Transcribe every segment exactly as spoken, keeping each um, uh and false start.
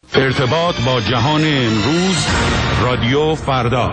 ارتباط با جهان امروز، رادیو فردا.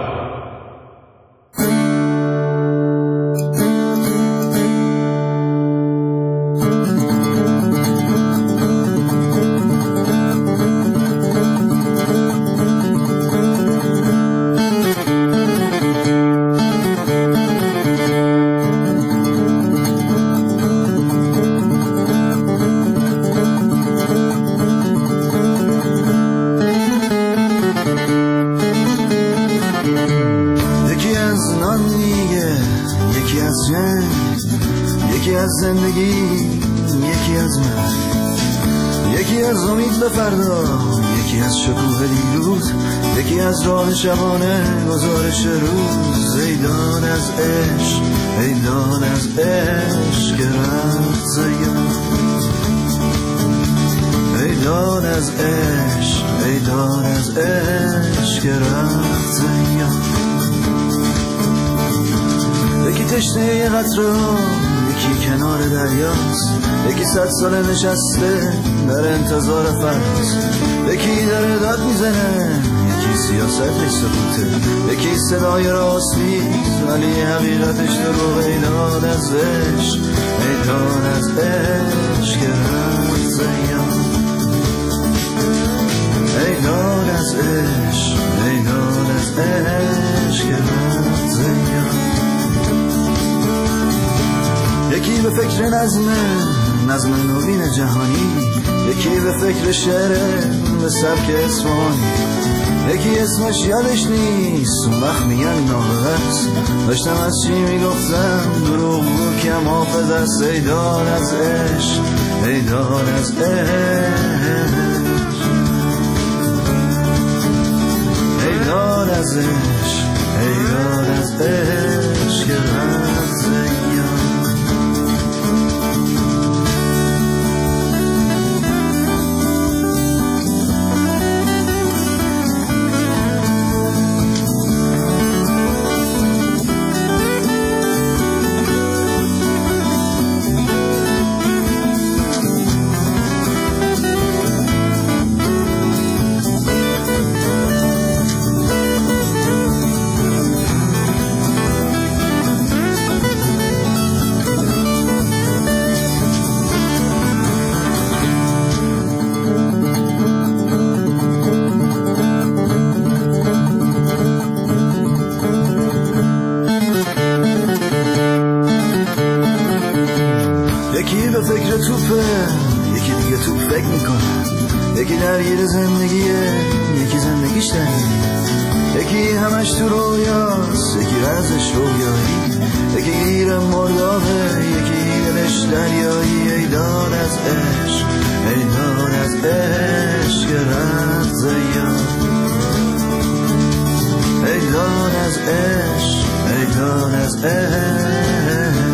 زندگی یکی از من، یکی از امید به فردا، یکی از شکوه دیروز، یکی از راه شبانه گزارش روز. ایدان از عشق، ایدان از عشق رفت زیان، ایدان از عشق، ایدان از عشق رفت زیان. یکی تشنه یه قطره ها، یکی کنار دریاست، یکی صد ساله نشسته در انتظار فصل، یکی داره داد میزنه، یکی سیاست سکوته، یکی صدای راست نیست ولی حقیقتش دروغ. ایدان از عشق، ایدان از عشق رفت زیان، ایدان از عشق، ایدان از عشق رفت زیان. یکی به فکر نظم، نظم نوین جهانی، یکی به فکر شعر به سبک اصفهانی، یکی اسمش یادش نیست اون وقت میگن نابغه‌ست، داشتم از چی میگفتم دروغ بود کم حافظ است. ایدان از عشق، ایدان از عشق، ایدان از عشق، ایدان از عشق رفت زیان. یکی به فکر توپه، یکی دیگه توپ فکر میکنه، یکی درگیر زندگیه، یکی زندگیش درگیره، یکی همش تو رویاست، یکی رزش رویایی، یکی گیر مردابه، یکی دلش دریایی. ایدان از عشق، ایدان از عشق رفت زیان، ایدان از عشق، ایدان از عشق.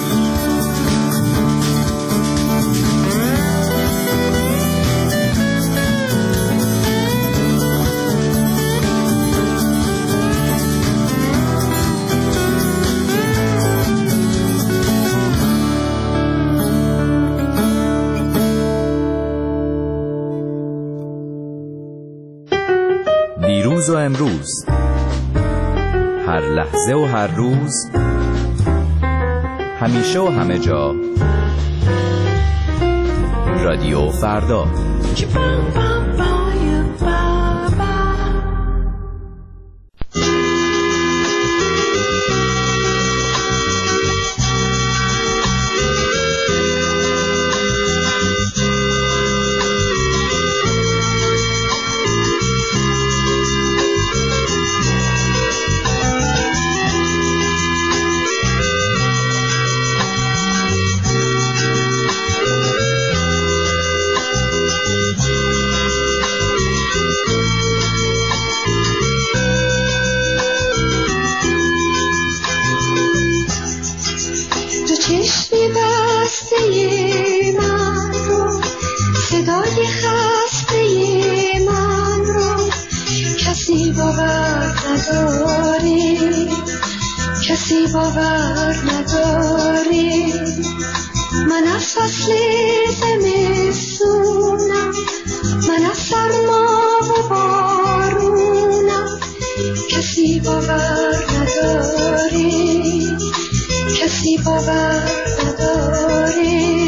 دیروز و امروز، هر لحظه و هر روز، همیشه و همه جا، رادیو فردا. کسی باور نداری، من از فصل زمستونم، من از سرما باور نداری.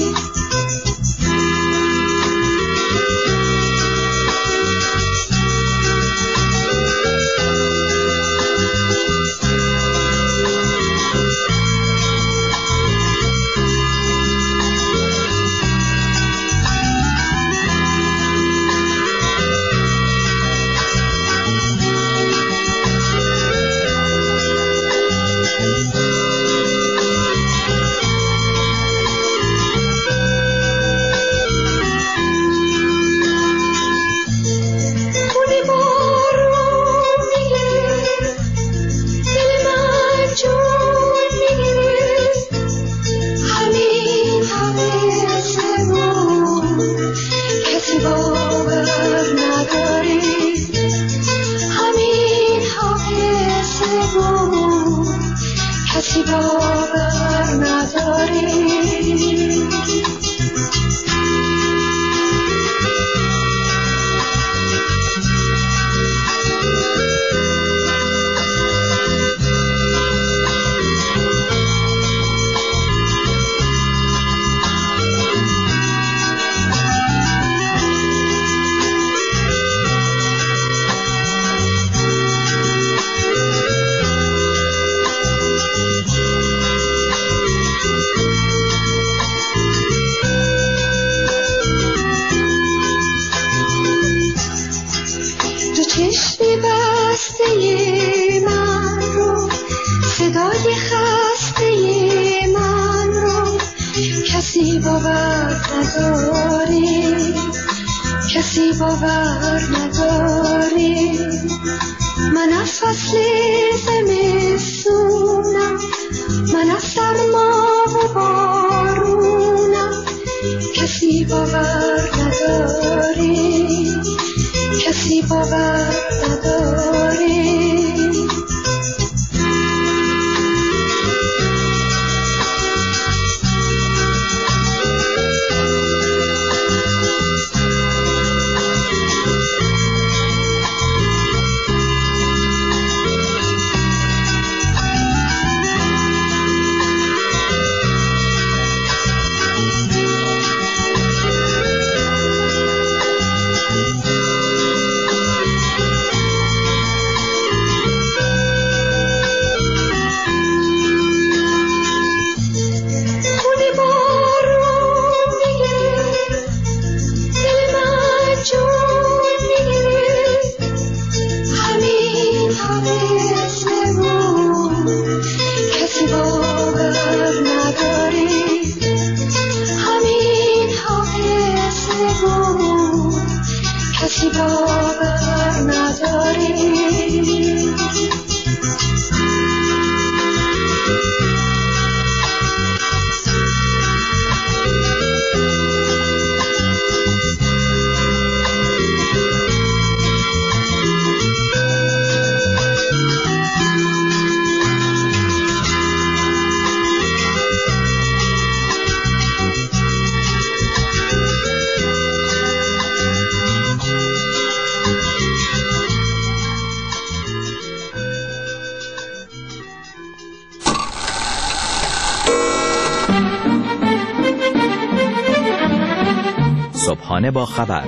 صبحانه با خبر،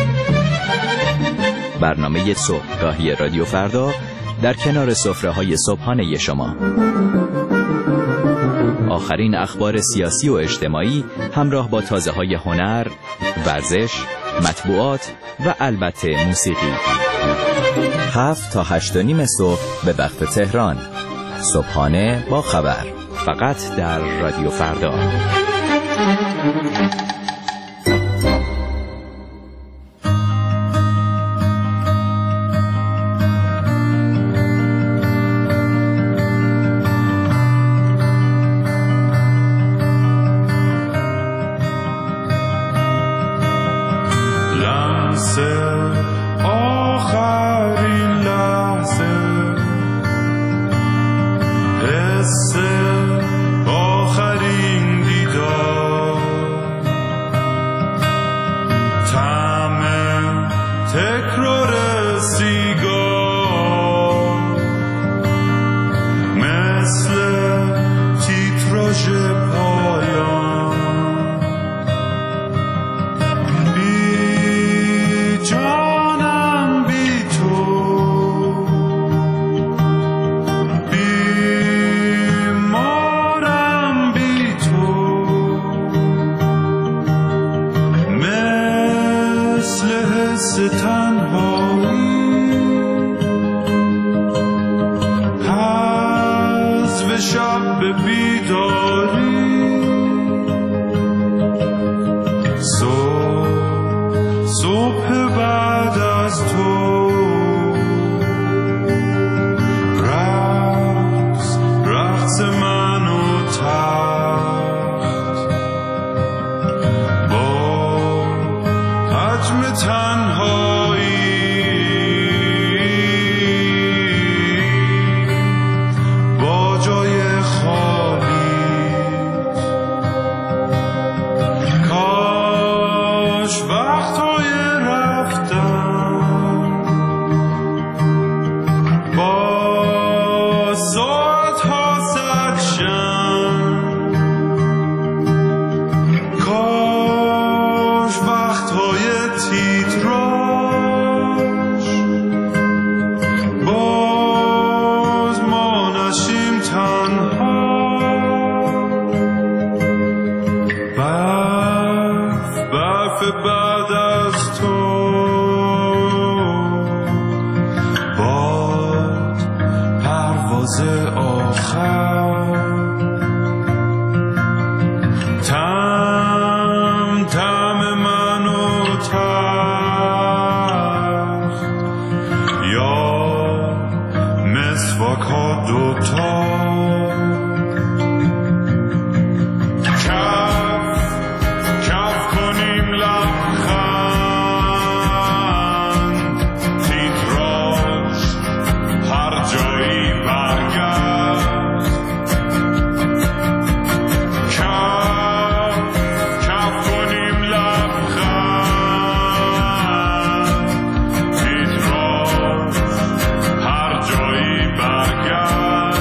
برنامه صبحگاهی رادیو فردا در کنار سفره‌های صبحانه شما. آخرین اخبار سیاسی و اجتماعی همراه با تازه‌های هنر، ورزش، مطبوعات و البته موسیقی. هفت تا هشت و نیم صبح به وقت تهران. صبحانه با خبر، فقط در رادیو فردا. مثل تیتر حس تنهایی حذف شب به بیداری صبح صبح بعد از تو رقص رقص من و تخت با حجم تنهایی با جای خالی کاش وقتهای رفتن با ساعت ها سرشن کاش وقتهای تیتراژ باز ما نشیم تنها برف برف بعد از تو باد پرواز آخر تم تم من و تخت یا مسواک ها دوتا کف کف کنیم لبخند تیتراژ هر جایی برگرد کف کف کنیم لبخند تیتراژ هر جایی برگرد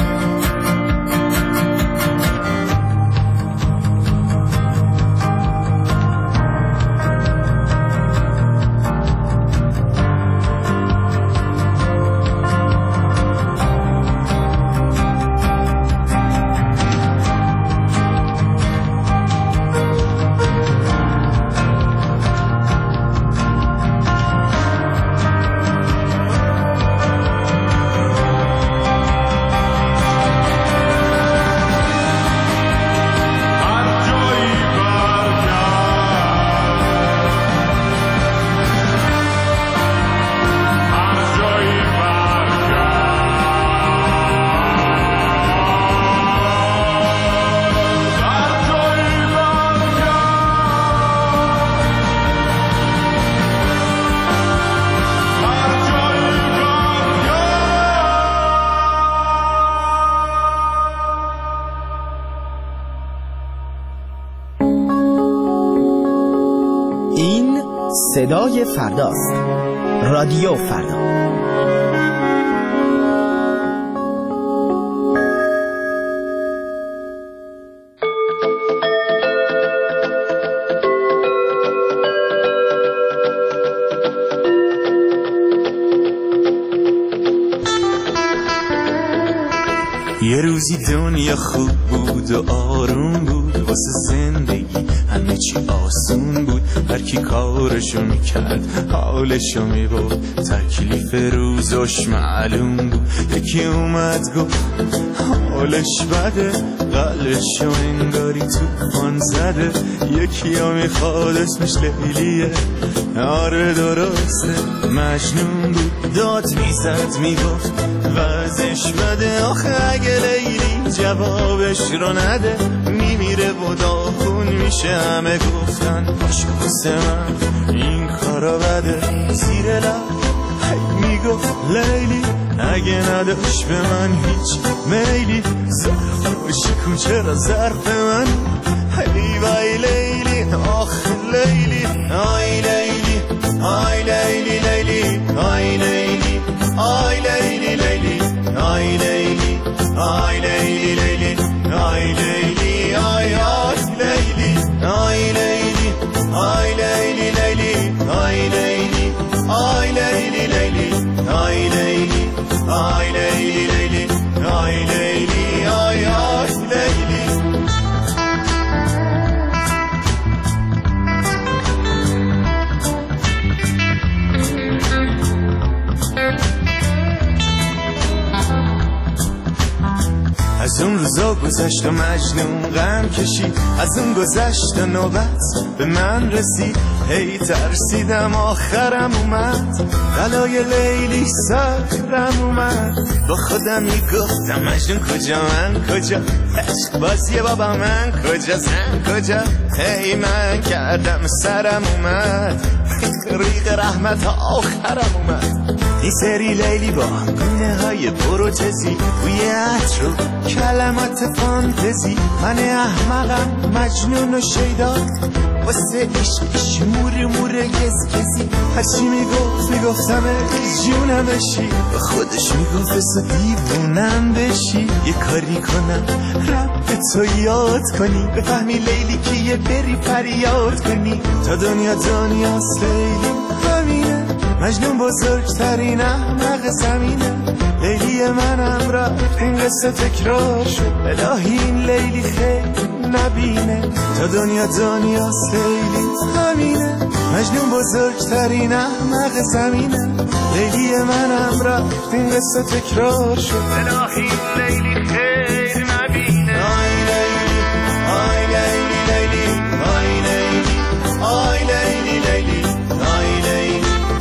این صدای فرداست. رادیو فردا. یه روزی دنیا خوب بود و آروم بود، واسه زندگی همه چی آسون بود، هر کی کارشو میکرد حالشو میبود، تکلیف روزش معلوم بود. یکی اومد گفت حالش بده، قلشو انگاری توفان زده، یکی ها میخواد اسمش لیلیه، آره درسته مجنون بود، داد میزد میگفت وضعش بده، آخه اگه لیلی جوابش رو نده میمیره و داغون میشه. همه گفتن باش واسه من این کارا بده، زیر لب هی میگفت لیلی اگه نداشت به من هیچ میلی، ظرف باشی کن چرا ظرف من، هی وای لیلی آخ لیلی، آی لیلی آی لیلی لیلی آی لیلی آی لیلی لیلی آی لیلی آی لیلی لیلی آی لیلی آی آی لیلی آی لیلی آی لیلی لیلی آی لیلی آی لیلی لیلی آی لیلی آی لیلی لیلی آی لیلی آی آی لیلی. روزا گذشت و مجنون غم کشید، از اون گذشت و نوبت به من رسید. هی ترسیدم آخرم اومد، بلای لیلی سرم اومد. با خودم میگفتم مجنون کجا من کجا، عشق بازی بابا من کجا زن کجا. هی من کردم سرم اومد، ریق رحمت آخرم اومد. این سری لیلی با گونه های پروتزی، بوی عطر و کلمات فانتزی. من احمقم مجنون و شیدا، واسه عشقش مور مور کس کسی. هرچی میگفت میگفتم جونم بشی، با خودش میگفت بسا دیوونم بشی. یه کاری کنم رب تو یاد کنی، بفهمی لیلی که یه بری فریاد کنی. تا دنیا دنیاست لیلی همینه، مجنون بزرگترین احمق زمینه. لیلی منم را این قصه تکرار شد، الهی این لیلی خیلی نبینه. تا دنیا دنیاست لیلی همینه، مجنون بزرگترین احمق زمینه. لیلی منم را این قصه تکرار شد، الهی این لیلی خیلی نبینه. آی لیلی آی لیلی لیلی آی لیلی آی لیلی لیلی آی لیلی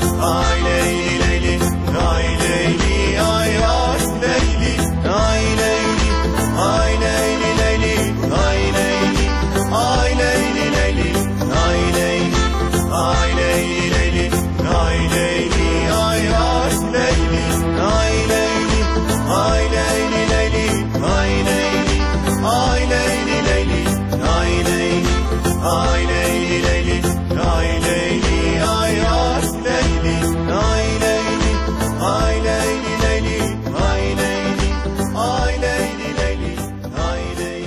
آی لیلی لیلی آی لیلی آی آی لیلی آی لیلی آی لیلی لیلی آی لیلی آی لیلی لیلی آی لیلی آی لیلی لیلی آی لیلی آی آی لیلی آی لیلی آی لیلی لیلی آی لیلی آی لیلی لیلی آی لیلی آی لیلی لیلی آی لیلی آی آی لیلی آی لیلی آی لیلی لیلی آی لیلی آی لیلی لیلی آی لیلی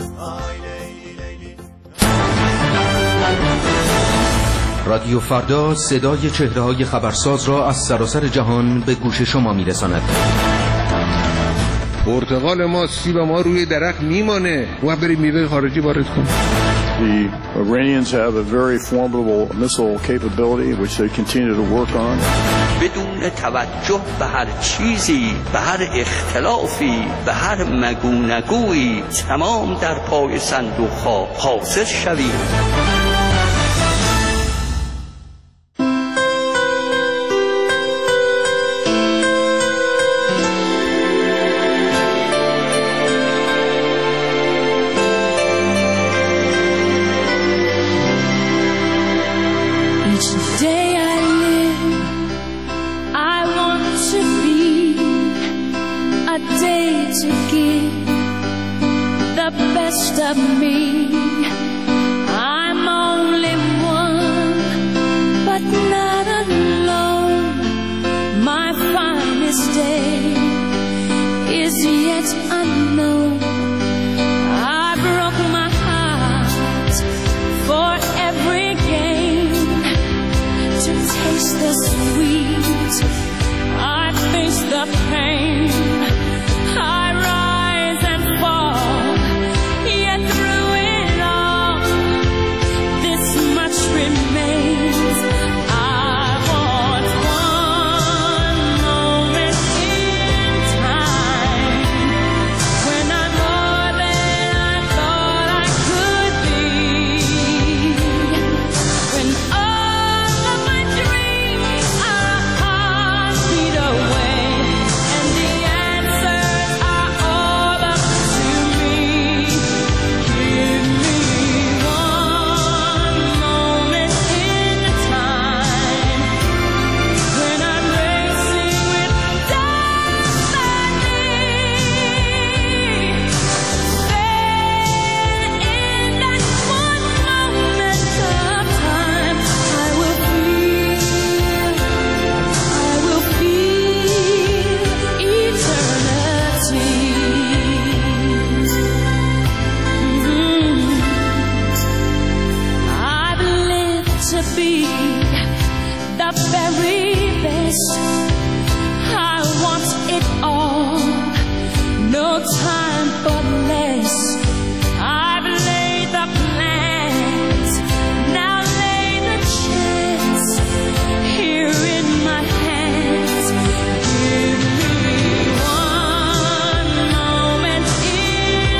آی لیلی لیلی. رادیو فردا صدای چهره‌های خبرساز را از سراسر جهان به گوش شما میرساند. پرتقال ما، سیب ما روی درخت میمانه و بریم میوه خارجی وارد کنیم. The Iranians have a very formidable missile capability which they continue to work on. بدون توجه به هر چیزی، به هر اختلافی، به هر مگونگویی، تمام در پای صندوق ها حاضر شویم. Of me, I'm only one, but not alone. My finest day is yet unknown. I broke my heart for every gain, to taste the sweet, I face the pain. I rise and fall, yet through it all, this much remains. I want one moment in time, when I'm more than I thought I could be, when all of my dreams are a heartbeat away, and the answers are all up to me. Give me one moment in time, when I'm racing with destiny. Then in that one moment of time, I will feel, I will feel eternity. Mhm. I've lived to be the very best. I want it all, no time for less. I've laid the plans, now lay the chance here in my hands. Give me one moment in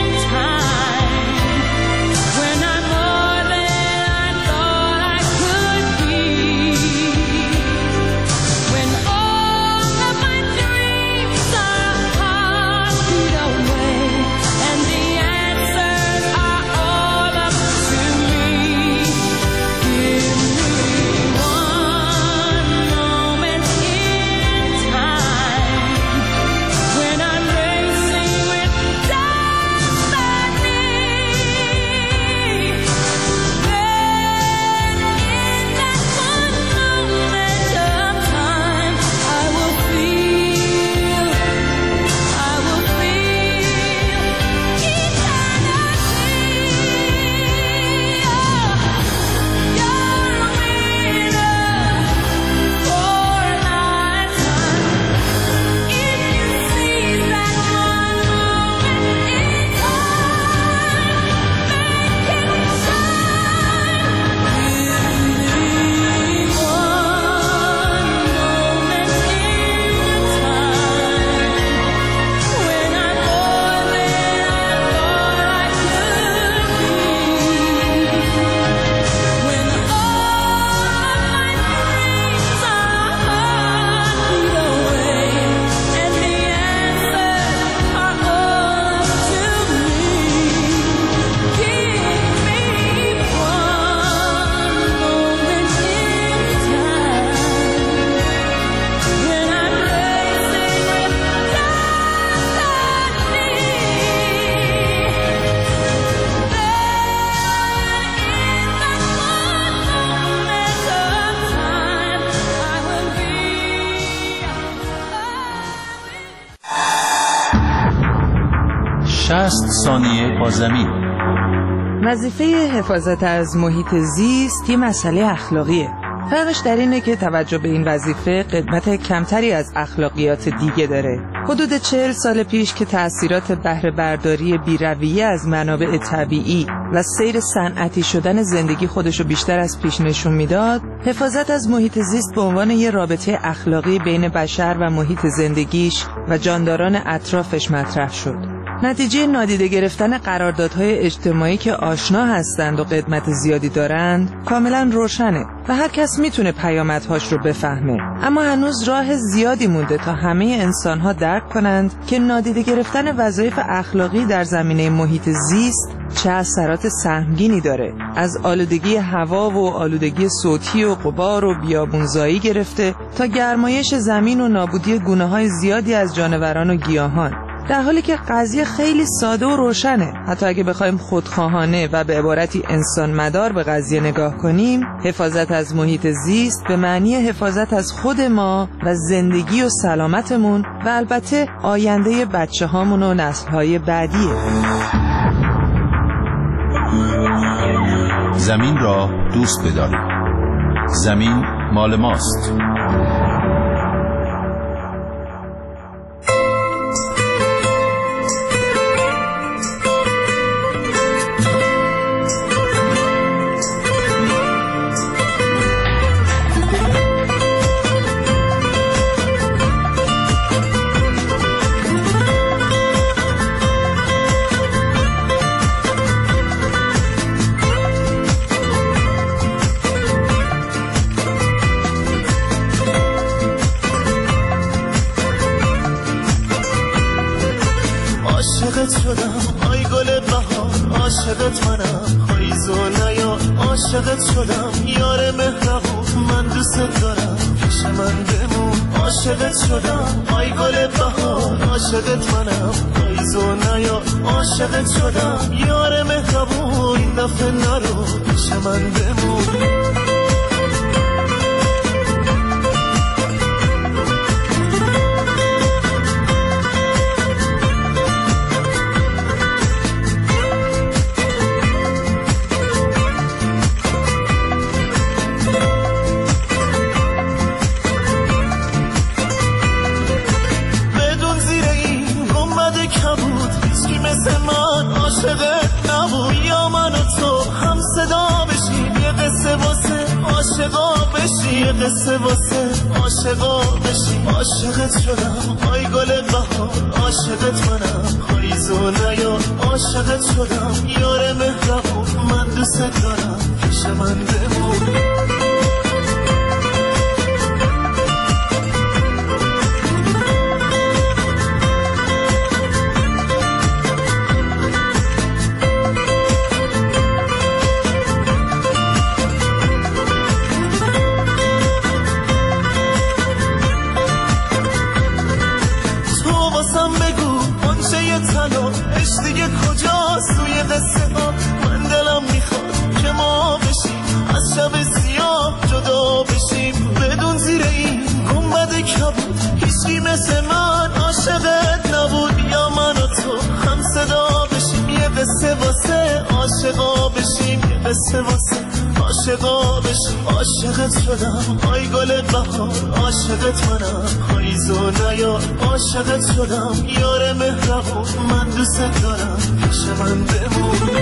شصت ثانیه با زمین. وظیفه حفاظت از محیط زیست یه مسئله اخلاقیه. فرقش در اینه که توجه به این وظیفه قدمت کمتری از اخلاقیات دیگه داره. حدود چهل سال پیش که تأثیرات بهره برداری بی‌رویه از منابع طبیعی و سیر صنعتی شدن زندگی خودشو بیشتر از پیش نشون میداد، حفاظت از محیط زیست به عنوان یه رابطه اخلاقی بین بشر و محیط زندگیش و جانداران اطرافش مطرح شد. نتیجه نادیده گرفتن قراردادهای اجتماعی که آشنا هستند و قدمت زیادی دارند کاملا روشنه و هر کس میتونه پیامدهاش رو بفهمه. اما هنوز راه زیادی مونده تا همه انسانها درک کنند که نادیده گرفتن وظایف اخلاقی در زمینه محیط زیست چه اثرات سهمگینی داره. از آلودگی هوا و آلودگی صوتی و غبار و بیابونزایی گرفته تا گرمایش زمین و نابودی گونه‌های زیادی از جانوران و گیاهان. در حالی که قضیه خیلی ساده و روشنه. حتی اگه بخوایم خودخواهانه و به عبارتی انسان مدار به قضیه نگاه کنیم، حفاظت از محیط زیست به معنی حفاظت از خود ما و زندگی و سلامتمون و البته آینده بچه هامون و نسل‌های بعدیه. زمین را دوست بدارید. زمین مال ماست. عاشقت شدم آی گل بهار، عاشقت منم پاییز و نیار. عاشقت شدم یار مهربون، من دوست دارم پیش من بمون. عاشقت شدم آی گل بهار، عاشقت منم پاییز و نیار. عاشقت شدم یار مهربون، این دفعه نرو پیش من بمون. یه قصه واسه عاشقا بشی. عاشقت شدم آی گل بهار، عاشقت منم پاییز و نیار. عاشقت شدم یار مهربون، من دوست دارم پیش من بمون. مثل من عاشقت نبود یا من و تو هم صدا بشیم. یه قصه واسه عاشقا بشیم، یه قصه واسه عاشقا بشیم. عاشقت شدم آی گل بهار، عاشقت منم پاییز و نیار. عاشقت شدم یار مهربون، من دوست دارم پیش من بمون.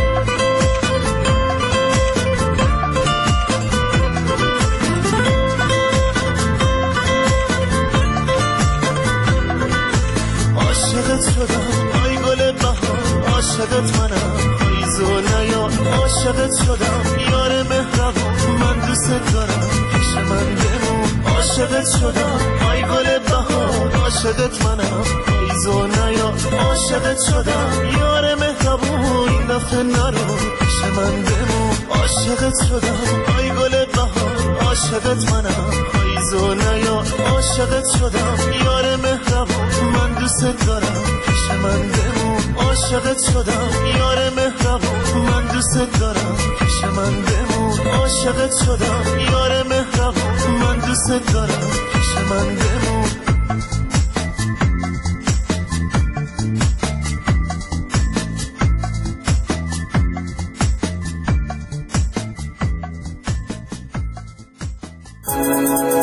عاشقت شدم آی گل بهار، عاشقت منم پاییز و نیار. عاشقت شدم یار مهربون، من دوست دارم پیش من بمون. عاشقت شدم آی گل بهار، عاشقت منم پاییز و نیار. عاشقت شدم یار مهربون، این دفعه نرو پیش من بمون. عاشقت شدم آی گل بهار، عاشقت منم پاییز و نیار. عاشقت شدم یار مهربون، من دوست دارم پیش من بمون. عاشقت شدم یار مهربون، من دوست دارم پیش من بمون. عاشقت شدم یار مهربون، من دوست دارم پیش من بمون.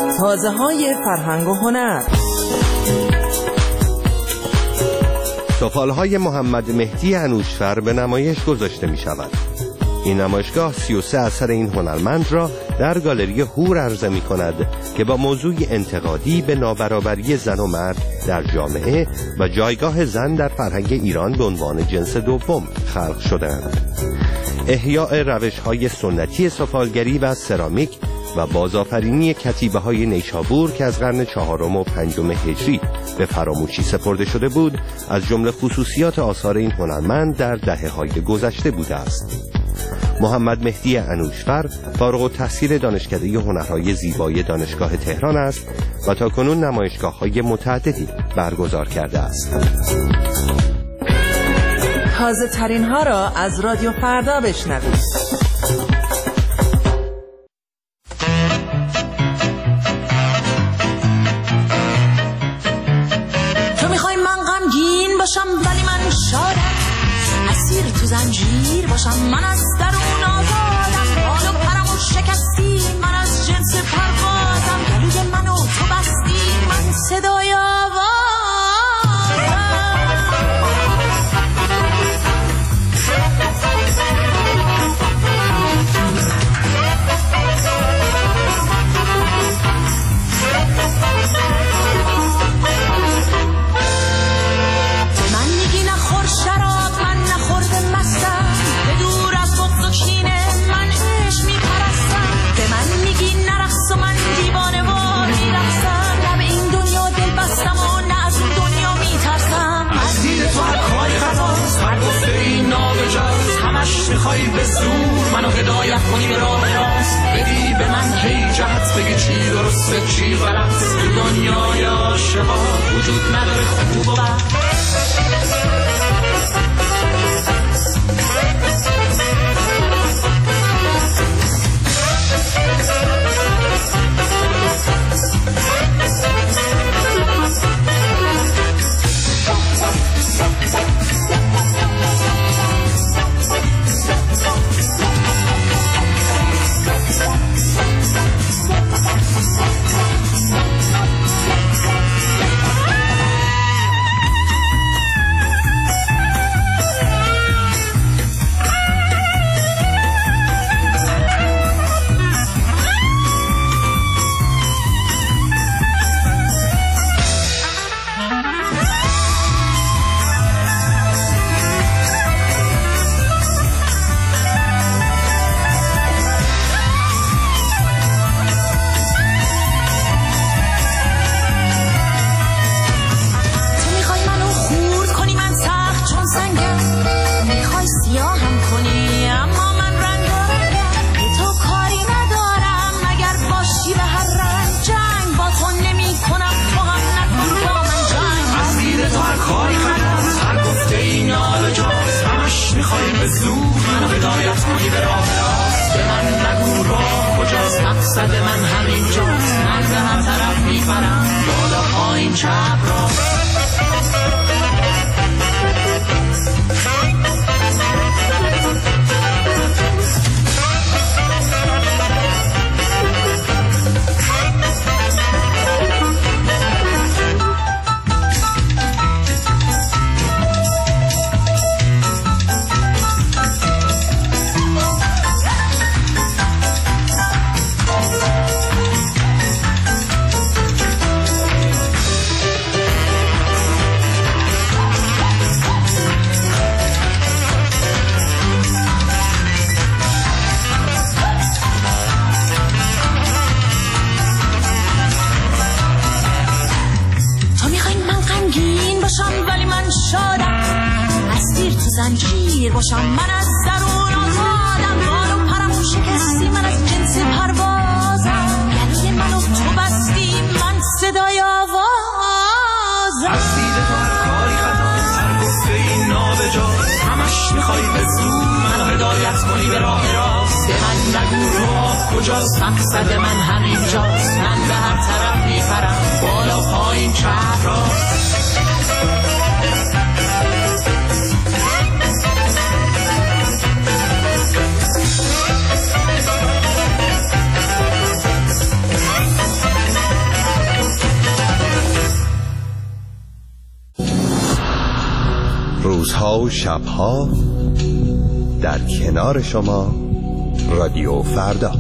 تازه های فرهنگ و هنر. توپال‌های محمد مهدی انوشفر به نمایش گذاشته می شود. این نمایشگاه سی و سه اثر این هنرمند را در گالری هور عرضه می کند که با موضوعی انتقادی به نابرابری زن و مرد در جامعه و جایگاه زن در فرهنگ ایران به عنوان جنس دوم خلق شده‌اند. احیاء روش‌های سنتی سفالگری و سرامیک و بازآفرینی کتیبه‌های نیشابور که از قرن چهارم و پنجم هجری به فراموشی سپرده شده بود، از جمله خصوصیات آثار این هنرمند در دهه‌های گذشته بوده است. محمد مهدی انوشفر فارغ التحصیل دانشکده هنرهای زیبای دانشگاه تهران است و تاکنون نمایشگاه‌های متعددی برگزار کرده است. تازه ترین ها را از رادیو فردا بشنوید. تو میخوای من غمگین باشم ولی من شادم، اسیر تو زنجیر باشم من از درون آزادم، حالو پرمو شکستی من از جنس پروازم، گلوی منو تو بستی من صدای آوازم. میخوای به زور منو هدایت کنی به راه راست، بدی به من هی جهت بگی چی درسته چی غلط. تو دنیای عاشقا وجود نداره خوب و بد. روزها و شبها در کنار شما رادیو فردا.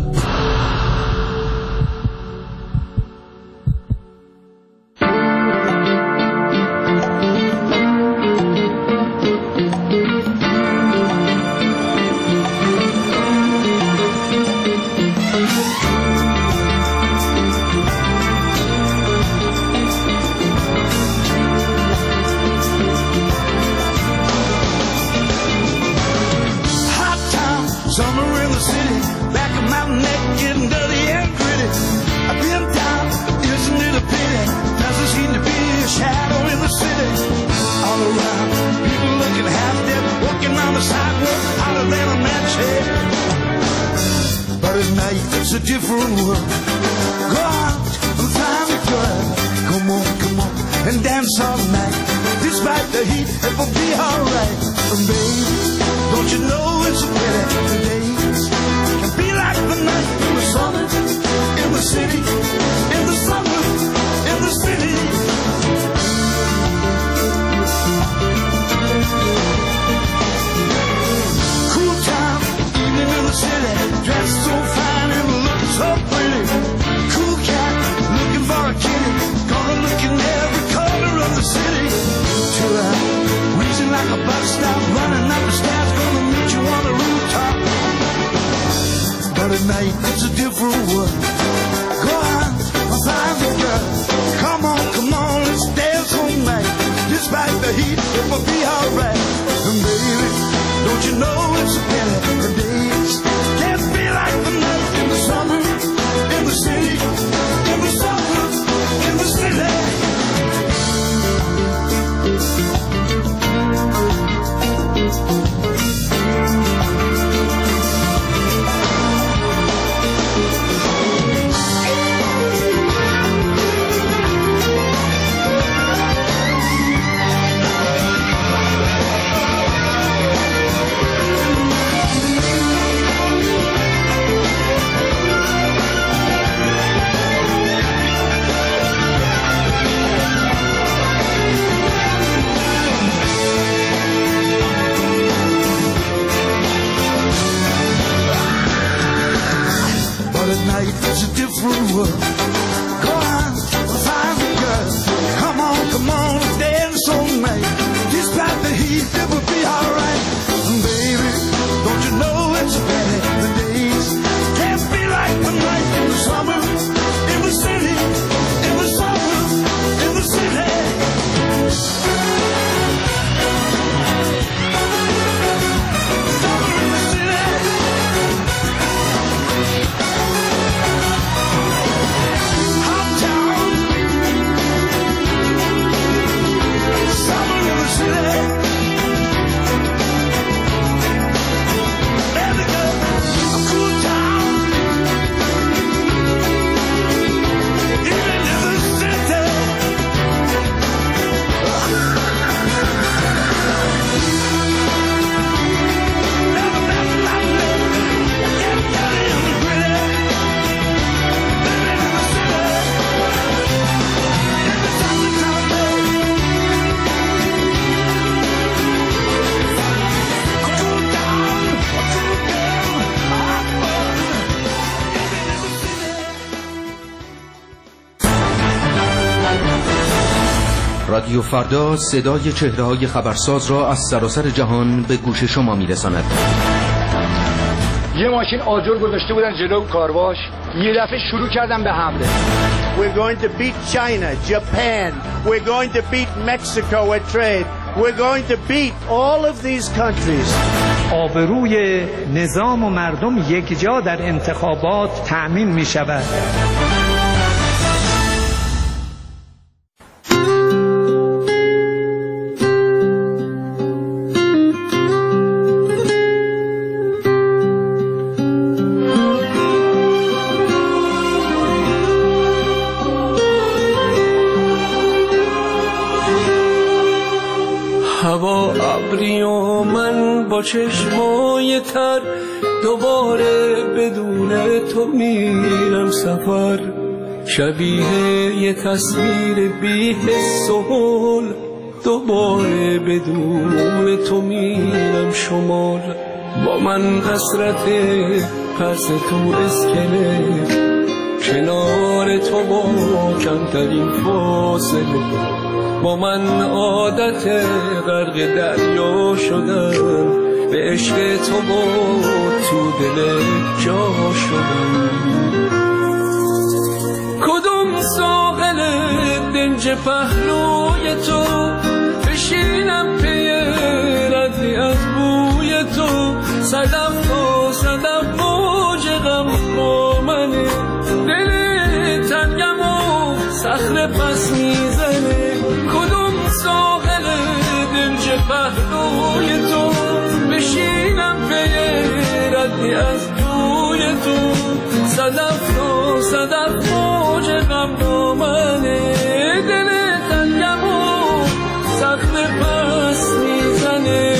It's a different world. Go out and find a girl. Come on, come on, and dance all night. Despite the heat, it will be alright. And baby, don't you know it's a pity the days can be like the night in the summer, in the city, in the summer, in the city. Cool town, evening in the city, dressed so fine and so pretty, cool cat, looking for a kitty, gonna look in every corner of the city, till I'm wheezing like a bus stop, running up the stairs, gonna meet you on the rooftop, but at night it's a different world. Go on, I'll find the girl, come on, come on, let's dance all night, despite the heat, it will be alright, and baby, don't you know it's a pity, the days can't be like the night in the summer. In the city, in the summer, in the city. It's a different world. Go on, find the girl. Come on, come on, dance all night. Despite the heat, it will be alright. Baby, don't you know it's better? The days can't be like the night in the summer, in the city, in the summer, in the city. رادیو فردا صدای چهره‌های خبرساز را از سراسر جهان به گوش شما می‌رساند. یه ماشین آجر گذاشته بودن جلو کارواش، یه دفعه شروع کردن به حمله. We're going to beat China, Japan. We're going to beat Mexico at trade. We're going to beat all of these countries. آبروی نظام و مردم یک جا در انتخابات تأمین می شود. هوا ابری و من با چشمای تر دوباره بدون تو میرم سفر، شبیه یه تصویر بی حس و حال دوباره بدون تو میرم شمال. با من حسرت پس تو اسکله، کنار تو با کمترین فاصله. با من عادت غرق دریا شدم، به عشق تو با تو دل جا شدم. کدوم ساحل دنج پهلوی تو بشینم پی ردی از بوی تو. صدف و صدف موج غم با منه، دل تنگم و صخره پس میزنه. کدوم ساحل دنج پهلوی تو بشینم پی ردی از بوی تو. صدف و صدف موج غم با منه، دل تنگم و صخره پس میزنه.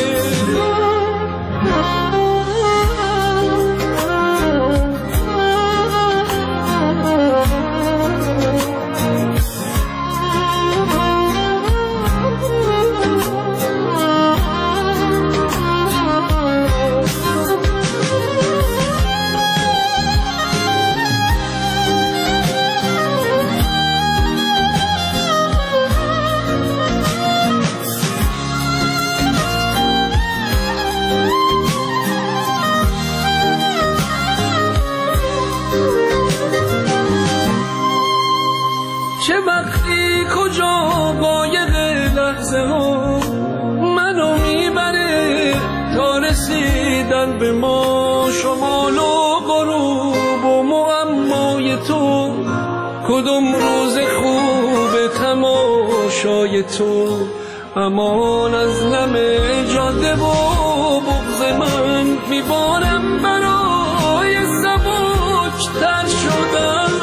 چه وقتی کجا قایق لحظه ها منو میبره تا رسیدن به ما. شمال و غروب و معمای تو، کدوم روز خوب تماشای تو. امان از نم جاده و بغض من، میبارم برای سبک تر شدم.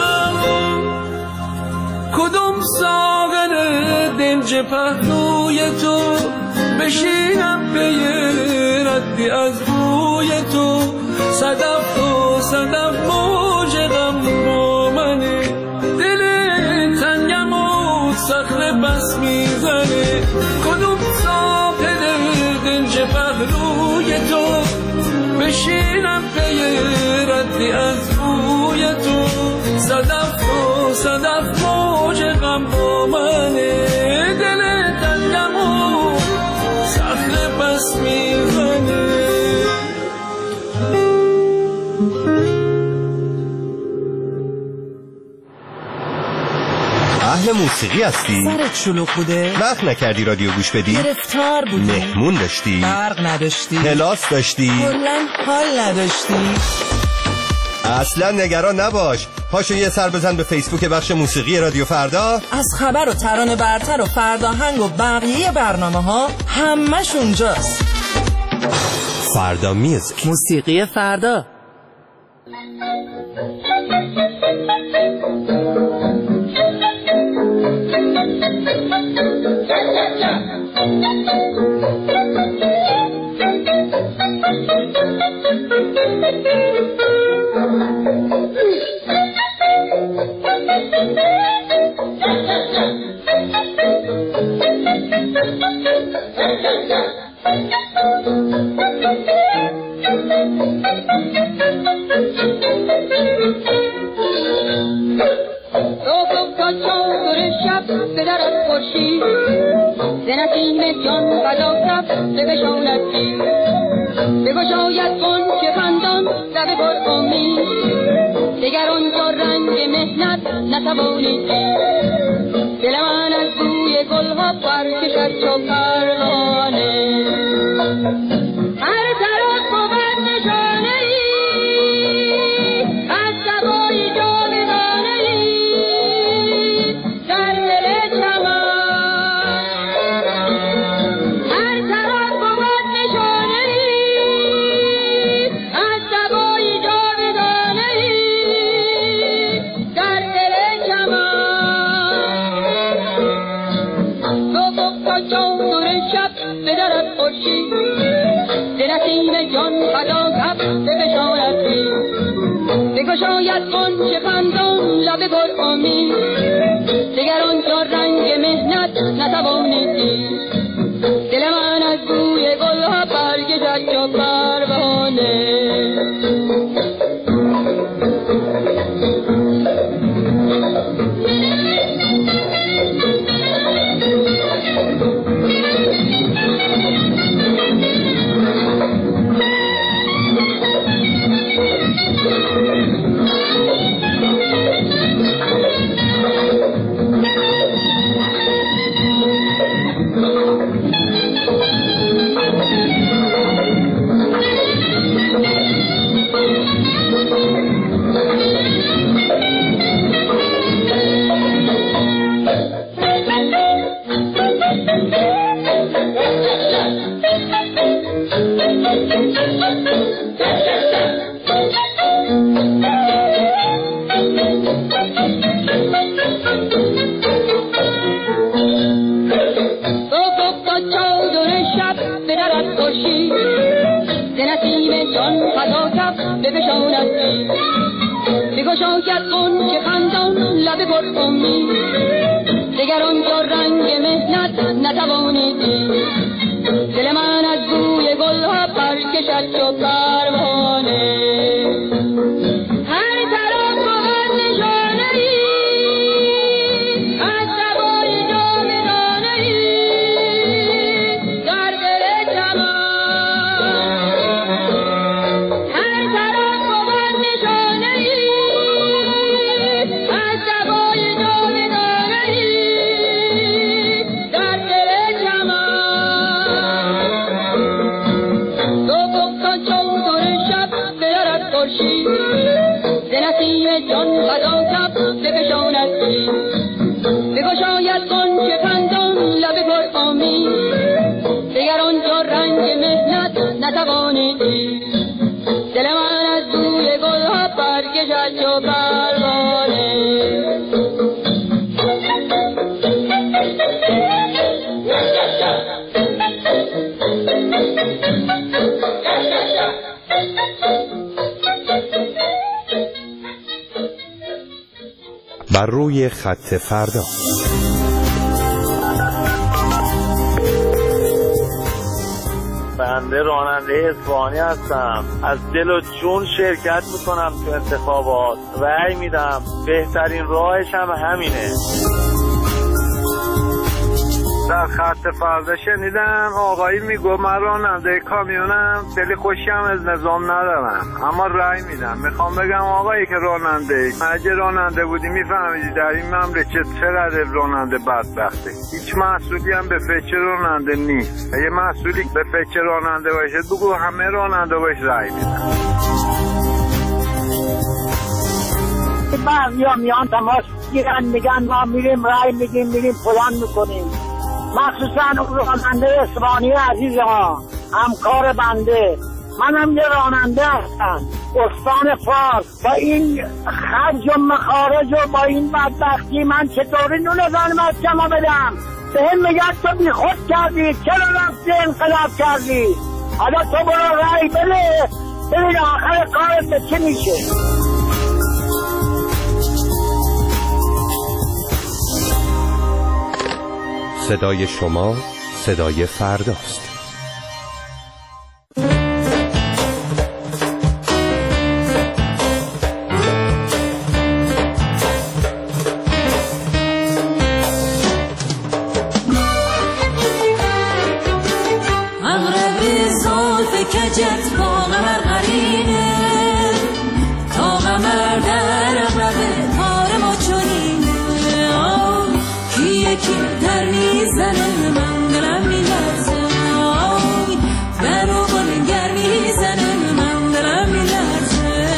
کدوم ساغر دنج پهلوی تو بشینم به یه ردی از بوی تو. صدف و صدف موج غم با منه، دل تنگم و صخره بس میزنه. کدوم ساغر دنج پهلوی تو بشینم به یه ردی از بوی تو. صدف و صدف موج غم با منه، دل تنگم و صخره بس میزنه. اهل موسیقی هستی؟ سرت شلوغ بوده؟ وقت نکردی رادیو گوش بدی؟ گرفتار بودی؟ مهمون داشتی؟ برق نداشتی؟ کلاس داشتی؟ کلاً حال نداشتی؟ اصلا نگران نباش، پاشو یه سر بزن به فیسبوک بخش موسیقی رادیو فردا. از خبر و ترانه برتر و فرداهنگ و بقیه برنامه ها همش اونجاست. فردا میوزیک، موسیقی فردا. بگشاید آنچه خندان لب پر امید، دگر آنجا رنگ مهنت نتوانید دید. آنجا رنگ مهنت نتوانیدی دل من از بوی گلها پرکشد چو پروانه هر طرف بود نشانه ای از سوای جاودانه ای در دل چمن هر طرف بود نشانه ای از سوای جاودانه ای در دل چمن تو گفتان چون شب بیارد خورشید ز نسیم جان غذا کف بکشاندی بگشاید غنچه خندان لب پر امید دیگر آنجا رنگ مهنت نتوانیدی دل من از بوی گلها برکشد چو پروانه بر روی خط فردا. بنده راننده اصفهانی هستم. از دل و جون شرکت میکنم تو انتخابات، رأی میدم. بهترین راهش هم همینه. در خط فردا شنیدم آقایی میگو من راننده کامیونم، دلی خوشی هم از نظام ندارم اما رأی میدم. میخوام بگم آقایی که راننده ای، اگه راننده بودی میفهمیدی در این مملکت چقدر راننده بدبخته. هیچ مسئولی هم به فکر راننده نیست. اگه مسئولی به فکر راننده باشه بگو همه راننده باش رأی میدم. بعضی ها میان تماس گیرن میگن ما میریم رأی میدیم میریم فلان میکنیم. مخصوصا اون راننده اصفهانی عزیز ها همکار بنده، منم یه راننده هستم استان فارس. با این خرج و مخارج و با این بدبختی من چطوری نون زنم از جمع بدم؟ به هم میگن تو بی خود کردی، چرا رفتی انقلاب کردی؟ حالا تو برو رای بده ببین آخر کارت به چه میشه. صدای شما صدای فرداست. اغرب زلف کجت با قمر قرینه تا قمر در اغرب کار ما چنینه. آه کی یکی در میزنه من دلم میلرزه، آه در و بلنگر میزنه من دلم میلرزه.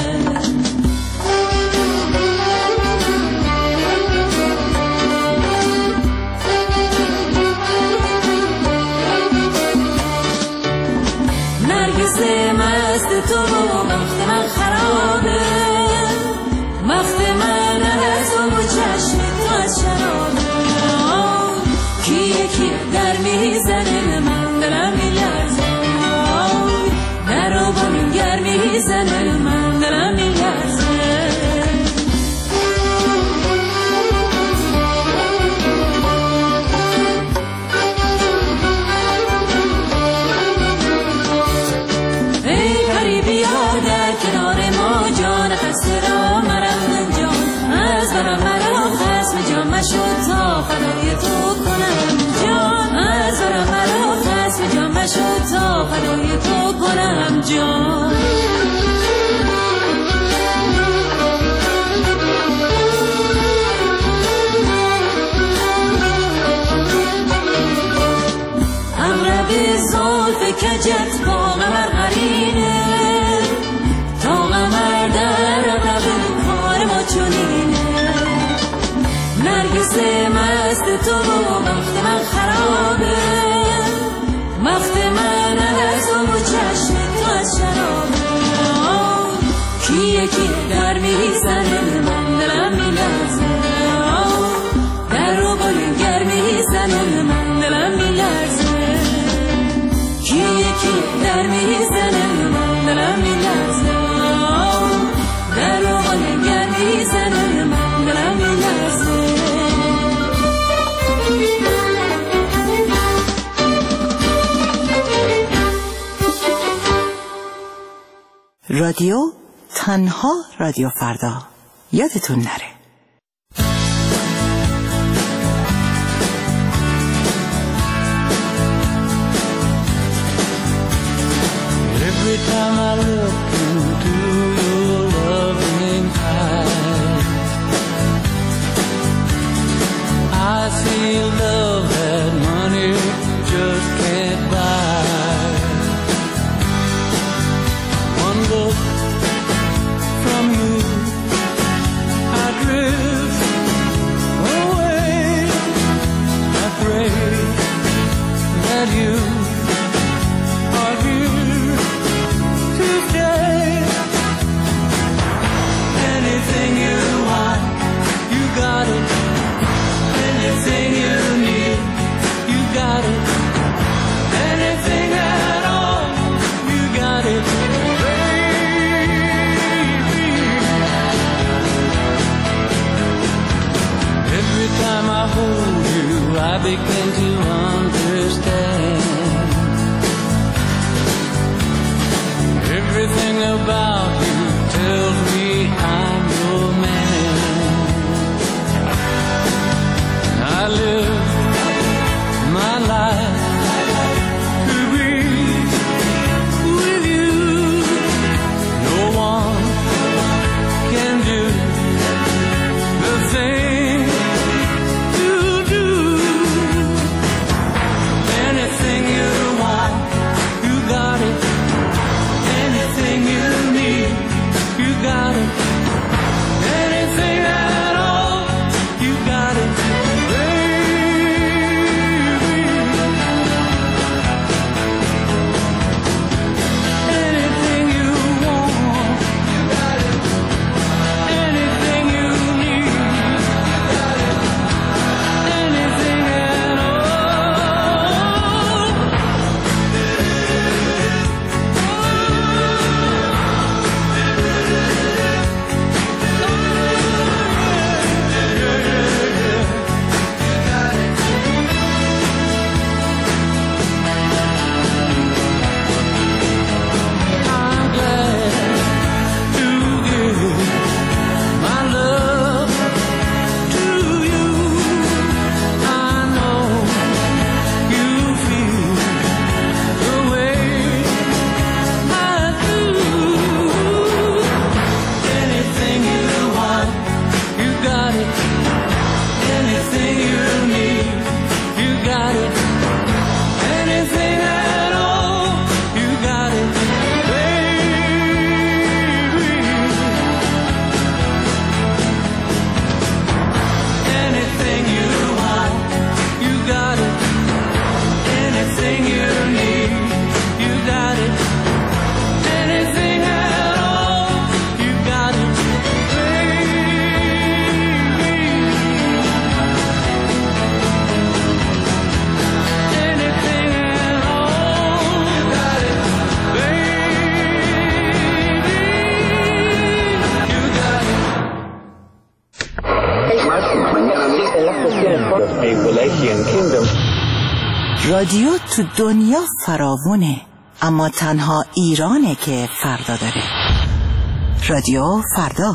نرگس مست تو وقت من خرابه، وقت من از اون چشم تو از شرابه. کی یکی در میزنه من دلم میلرزه، در و بلنگر میزنه من دلم میلرزه. ای پری بیا در کنار ما جان خسته را مرم جان، از برم مرا خسم جان مشو تا فدای تو کنم جان، از برم مرا خسم جان مشو تا فدای تو کنم جان. اغرب زلف کجت با قمر قرینه تا قمر در اغرب کار ما چنینه. نرگس مست تو وقت من خرابه، وقت من از اون چشم تو از شرابه. کی یکی در میزنه من دلم میلرزه، در و بلنگر میزنه من دلم میلرزه. کی یکی در میزنه من دلم میلرزه، در و بلنگر میزنه من دلم میلرزه. رادیو تنها رادیو فردا یادتون نره. Every time I look into your loving eyes, I see love that money just can't buy. One look from you, I drift away. I pray that you are here today. Anything you want, you got it. Anything you need, you got it. Anything at all, you got it, baby. Every time I hold you, I begin to understand. Everything about you tells me I'm your man. I live my life to be with you. No one can do the thing you do. Anything you want, you got it. Anything you need, you got it. Anything at all, you got it, baby. Anything you want, you got it. Anything you need, you got it. Anything at all. I'm glad to give my love to you. I know you feel the way I do. Anything you want, you got it. Anything you need, you got it. Anything at all, you got it, baby. Anything you want, you got it. Anything you need, you got it. Anything at all, you got it, baby. Anything at all, you got it, رادیو تو دنیا فراوونه، اما تنها ایرانه که فردا داره. رادیو فردا.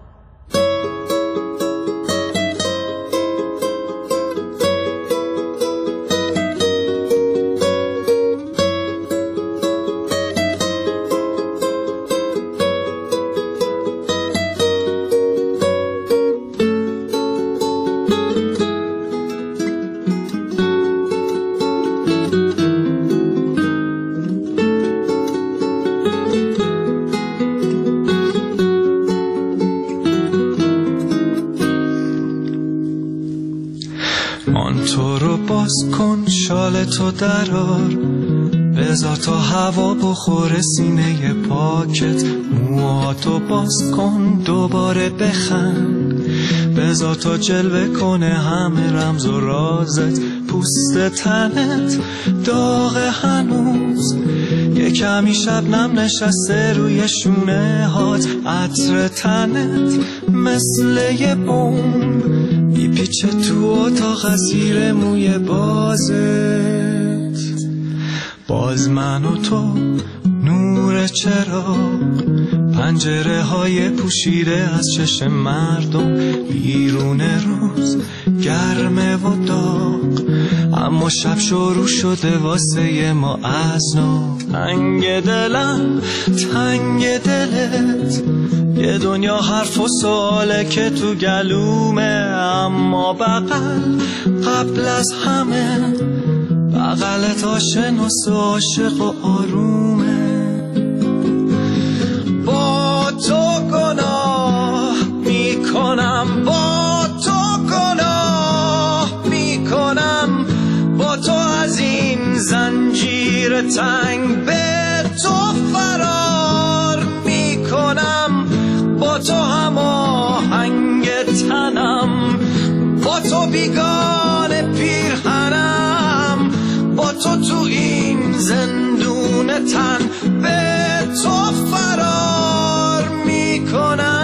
تو رو باز کن، شال تو درار، بذار تا هوا بخوره سینه پاکت. موهاتو باز کن، دوباره بخند، بذار تا جلوه کنه همه رمز و رازت. پوست تنت داغ هنوز، یه کمی شبنم نشسته روی شونه هات. عطر تنت مثل یه بوم میپیچه تو اتاق زیر موی بازت. باز من و تو نور چراغ، پنجره های پوشیده از چشم مردم، بیرون روز گرمه و داغ، اما شب شروع شده واسه ما از نو. تنگ دلم تنگ دلت، یه دنیا حرف و سواله که تو گلومه، اما بغل قبل از همه بغلت آشناس و عاشق و آرومه. با تو گناه میکنم، با تو گناه میکنم، با تو از این زنجیر تنگ به تو فرار میکنم، با تو هماهنگ تنم، با تو بیگانه پیرهنم، با تو تو این زندون تن به تو فرار میکنم.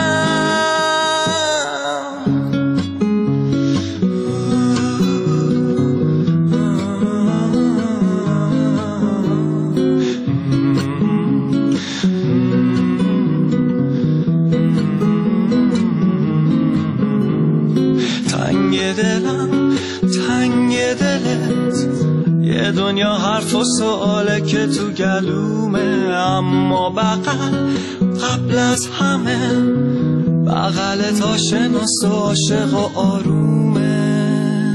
تنگ دلم تنگ دلت، یه دنیا حرف و سواله که تو گلومه، اما بغل قبل از همه بغلت آشناس و عاشق و آرومه.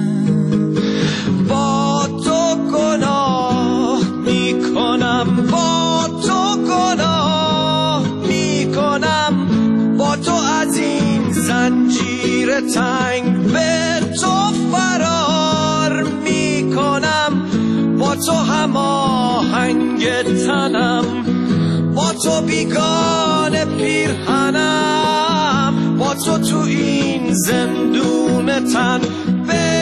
با تو گناه میکنم، با تو گناه میکنم، با تو از این زنجیر تنگ به تو فرار میکنم، با تو هماهنگ تنم، با تو بیگانه پیرهنم، با تو تو این زندون تن به